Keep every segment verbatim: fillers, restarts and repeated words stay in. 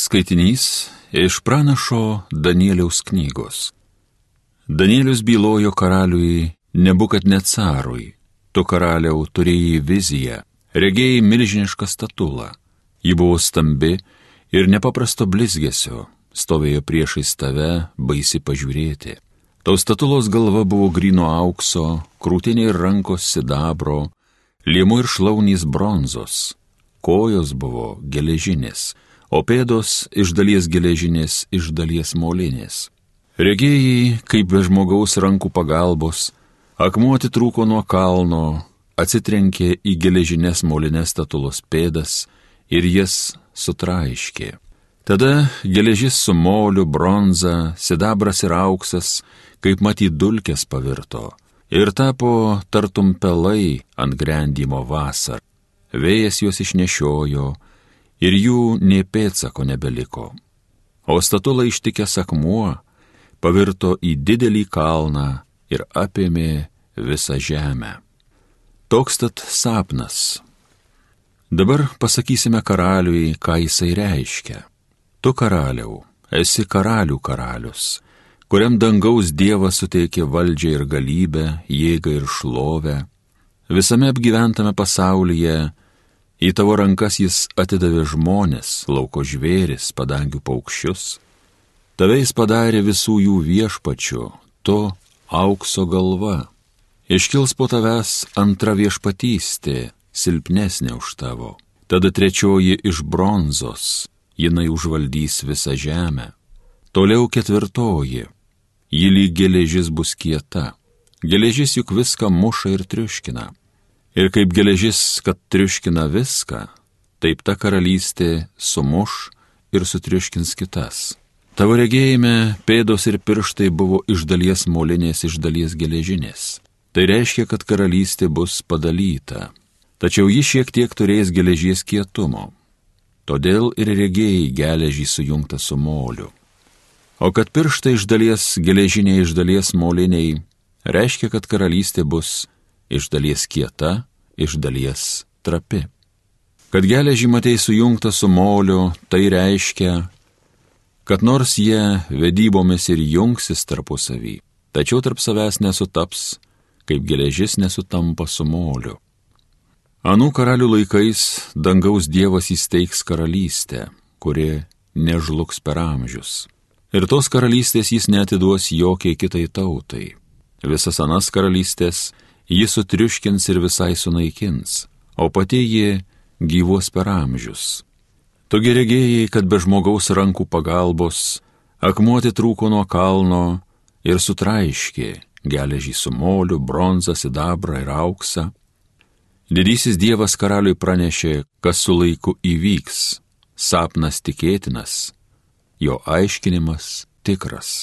Skaitinys iš pranašo Danieliaus knygos. Danielius bylojo karaliui Nebukadnecarui: tu, karaliau, turėjai viziją, regėjai milžinišką statulą. Ji buvo stambi ir nepaprasto blizgesio, stovėjo priešais tave, baisi pažiūrėti. Tos statulos galva buvo gryno aukso, krūtinė ir rankos sidabro, liemų ir šlaunys bronzos, kojos buvo geležinės, o pėdos iš dalies geležinės, iš dalies molinės. Regėjai, kaip be žmogaus rankų pagalbos, akmuo atitrūko nuo kalno, atsitrenkė į geležinės molinės statulos pėdas ir jas sutraiškė. Tada geležis su moliu, bronza, sidabras ir auksas, kaip matyt dulkės pavirto, ir tapo tartum pelai ant grendimo vasar. Vėjas juos išnešiojo, ir jų nė pėdsako nebeliko. O statulą ištikęs akmuo pavirto į didelį kalną ir apėmė visą žemę. Toks tad sapnas. Dabar pasakysime karaliui, ką jisai reiškia. Tu, karaliau, esi karalių karalius, kuriam dangaus Dievas suteikė valdžią ir galybę, jėgą ir šlovę. Visame apgyventame pasaulyje į tavo rankas jis atidavė žmonės, lauko žvėris, padangių paukščius. Tave jis padarė visų jų viešpačiu, tu aukso galva. Iškils po tavęs antra viešpatystė, silpnesnė už tavo. Tada trečioji iš bronzos, jinai užvaldys visą žemę. Toliau ketvirtoji, ji lyg geležis bus kieta. Geležis juk viską muša ir triuškina. Ir kaip geležis, kad triuškina viską, taip ta karalystė sumuš ir sutriuškins kitas. Tavo regėjime pėdos ir pirštai buvo iš dalies molinės, iš dalies geležinės. Tai reiškia, kad karalystė bus padalyta, tačiau ji šiek tiek turės geležies kietumo. Todėl ir regėjai geležį sujungtą su moliu. O kad pirštai iš dalies geležiniai, iš dalies moliniai, reiškia, kad karalystė bus iš dalies kieta, iš dalies trapi. Kad geležį matei sujungtą su moliu, tai reiškia, kad nors jie vedybomis ir jungsis tarpusavy, tačiau tarp savęs nesutaps, kaip geležis nesutampa su moliu. Anų karalių laikais dangaus Dievas įsteigs karalystę, kuri nežlugs per amžius. Ir tos karalystės jis neatiduos jokiai kitai tautai. Visas anas karalystės jis sutriuškins ir visai sunaikins, o pati ji gyvuos per amžius. Tugi regėjai, kad be žmogaus rankų pagalbos akmuo atitrūko nuo kalno ir sutraiškė geležį su moliu, bronzą, sidabrą ir auksą. Didysis Dievas karaliui pranešė, kas su laiku įvyks, sapnas tikėtinas, jo aiškinimas tikras.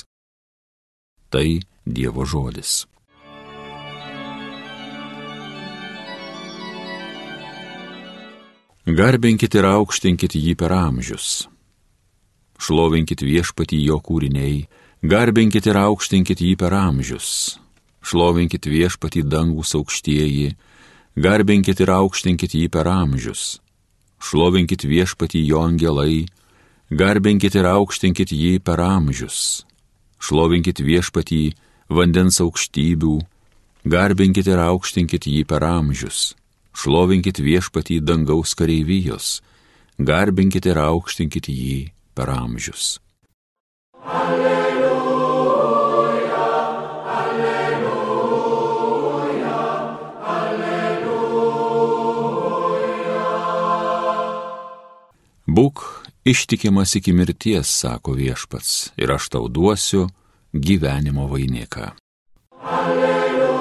Tai Dievo žodis. Garbinkit ir aukštinkit jį per amžius. Šlovinkit viešpatį jo kūriniai, garbinkit ir aukštinkit jį per amžius. Šlovinkit viešpatį dangus aukštieji, garbinkit ir aukštinkit jį per amžius. Šlovinkit viešpatį jo angelai, garbinkit ir aukštinkit jį per amžius. Šlovinkit viešpatį vandens aukštybių, garbinkit ir aukštinkit jį per amžius. Šlovinkit viešpatį dangaus kareivijos, garbinkit ir aukštinkit jį per amžius. Alleluja, alleluja, alleluja. Būk ištikimas iki mirties, sako viešpats, ir aš tau duosiu gyvenimo vainiką. Alleluja.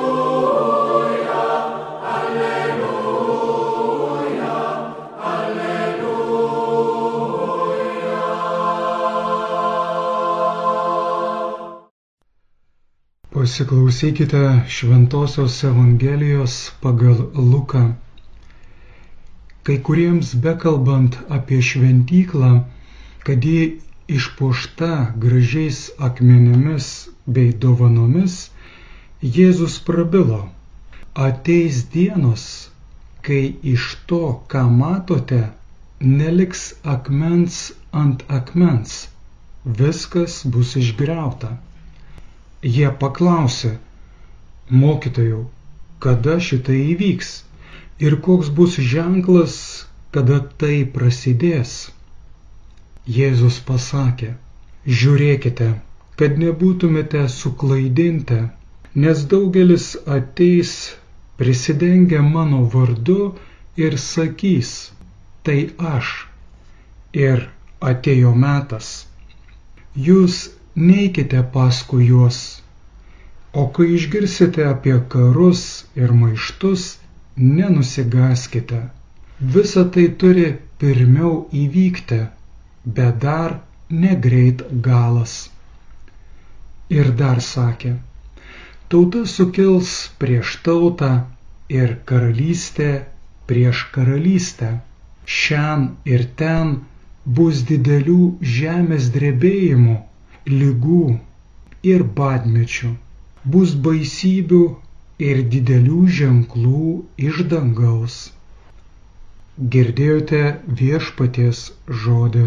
Pasiklausykite Šventosios Evangelijos pagal Luką. Kai kuriems bekalbant apie šventyklą, kad ji išpuošta gražiais akmenimis bei dovanomis, Jėzus prabilo: ateis dienos, kai iš to, ką matote, neliks akmens ant akmens, viskas bus išgriauta. Jie paklausė: Mokytojau, kada šitai įvyks ir koks bus ženklas, kada tai prasidės? Jėzus pasakė: Žiūrėkite, kad nebūtumėte suklaidinti, nes daugelis ateis prisidengę mano vardu ir sakys: tai aš, ir atėjo metas. Jūs neikite paskui juos, o kai išgirsite apie karus ir maištus, nenusigaskite. Visa tai turi pirmiau įvykti, bet dar negreit galas. Ir dar sakė: tauta sukils prieš tautą ir karalystė prieš karalystę. Šen ir ten bus didelių žemės drebėjimų, ligų ir badmečių. Bus baisybių ir didelių ženklų iš dangaus. Girdėjote viešpaties žodį.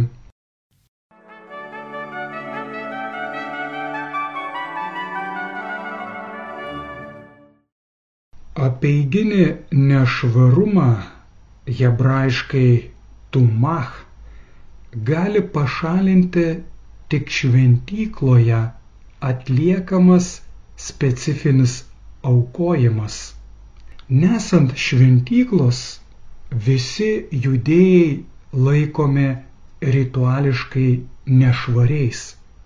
Apeiginį nešvarumą, hebrajiškai tumach, gali pašalinti tik šventykloje atliekamas specifinis aukojimas. Nesant šventyklos, visi judėjai laikomi rituališkai nešvariais.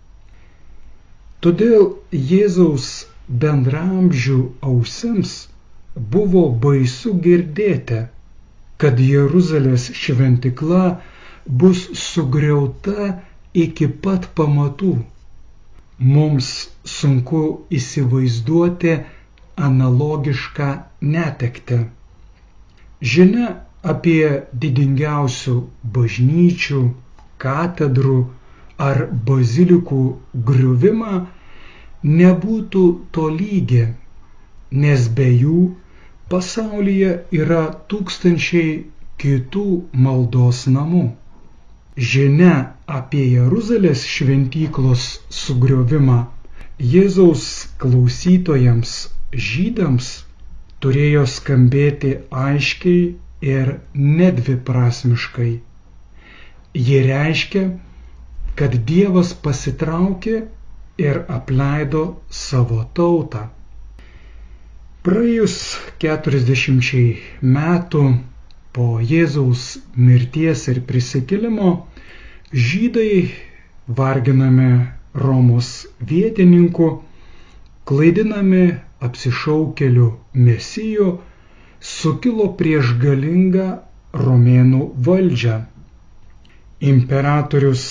Todėl Jėzaus bendramžių ausims buvo baisu girdėti, kad Jeruzalės šventykla bus sugriauta iki pat pamatų. Mums sunku įsivaizduoti analogišką netektį. Žinia apie didingiausių bažnyčių, katedrų ar bazilikų griuvimą nebūtų tolygi, nes be jų pasaulyje yra tūkstančiai kitų maldos namų. Žinia apie Jeruzalės šventyklos sugriovimą Jėzaus klausytojams žydams turėjo skambėti aiškiai ir nedviprasmiškai. Ji reiškia, kad Dievas pasitraukė ir apleido savo tautą. Praėjus keturiasdešimčiai metų po Jėzaus mirties ir prisikėlimo, žydai, varginami Romos vietininkų, klaidinami apsišaukėlių mesijų, sukilo prieš galingą romėnų valdžią. Imperatorius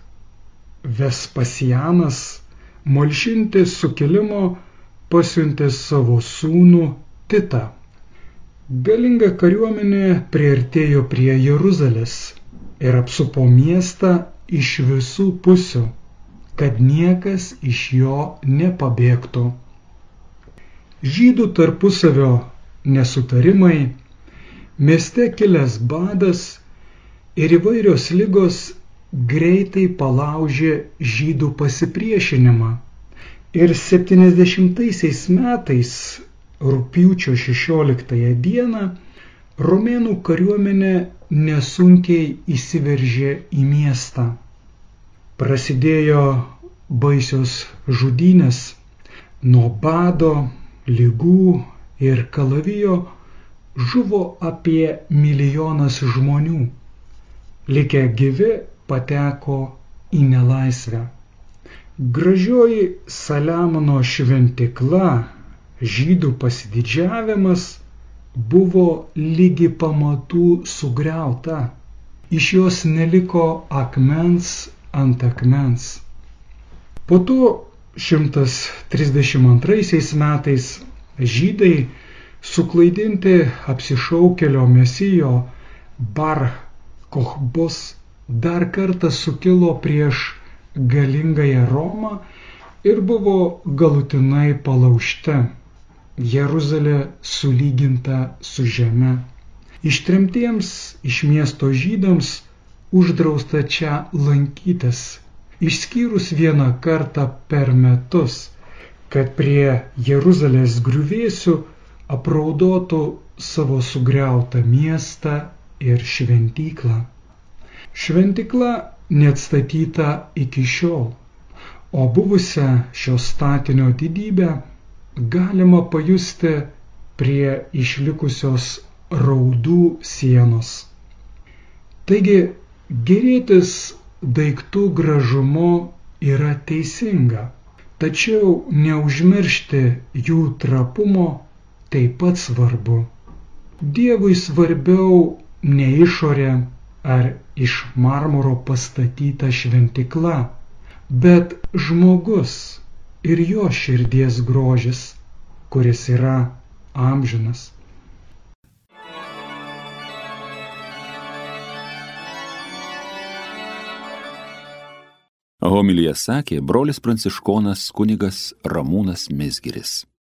Vespasianas malšinti sukilimo pasiuntė savo sūnų Titą. Galinga kariuomenė priartėjo prie Jeruzalės ir apsupo miestą iš visų pusių, kad niekas iš jo nepabėgtų. Žydų tarpusavio nesutarimai, mieste kilęs badas ir įvairios ligos greitai palaužė žydų pasipriešinimą. Ir septyniasdešimtaisiais metais, rugpjūčio šešioliktąją dieną, romėnų kariuomenė nesunkiai įsiveržė į miestą. Prasidėjo baisios žudynės. Nuo bado, ligų ir kalavijo žuvo apie milijonas žmonių. Likę gyvi pateko į nelaisvę. Gražioji Saliamono šventykla, žydų pasididžiavimas, buvo lygi pamatų sugriauta. Iš jos neliko akmens ant akmens. Po to šimtas trisdešimt antraisiais metais žydai, suklaidinti apsišaukėlio mesijo Bar Kochbos, dar kartą sukilo prieš galingąją Romą ir buvo galutinai palaužti. Jeruzalė sulyginta su žeme. Ištremtiems iš miesto žydams uždrausta čia lankytis, išskyrus vieną kartą per metus, kad prie Jeruzalės griuvėsių apraudotų savo sugriautą miestą ir šventyklą. Šventykla neatstatyta iki šiol, o buvusią šio statinio didybę galima pajusti prie išlikusios raudų sienos. Taigi, gėrėtis daiktų gražumu yra teisinga, tačiau neužmiršti jų trapumo taip pat svarbu. Dievui svarbiau ne išorė ar iš marmuro pastatyta šventykla, bet žmogus ir jo širdies grožis, kuris yra amžinas. Homiliją sakė brolis pranciškonas kunigas Ramūnas Mizgiris.